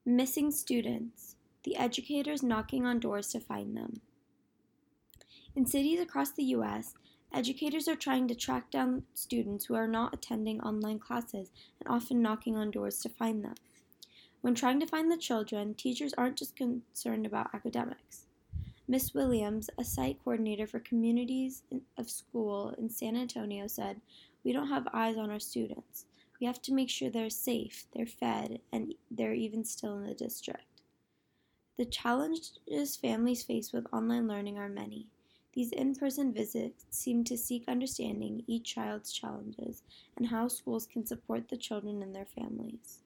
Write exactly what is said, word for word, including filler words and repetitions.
Missing students, the educators knocking on doors to find them. In cities across the U S, educators are trying to track down students who are not attending online classes and often knocking on doors to find them. When trying to find the children, teachers aren't just concerned about academics. Miss Williams, a site coordinator for Communities of School in San Antonio, said, "We don't have eyes on our students. We have to make sure they're safe, they're fed, and they're even still in the district." The challenges families face with online learning are many. These in-person visits seem to seek understanding each child's challenges and how schools can support the children and their families.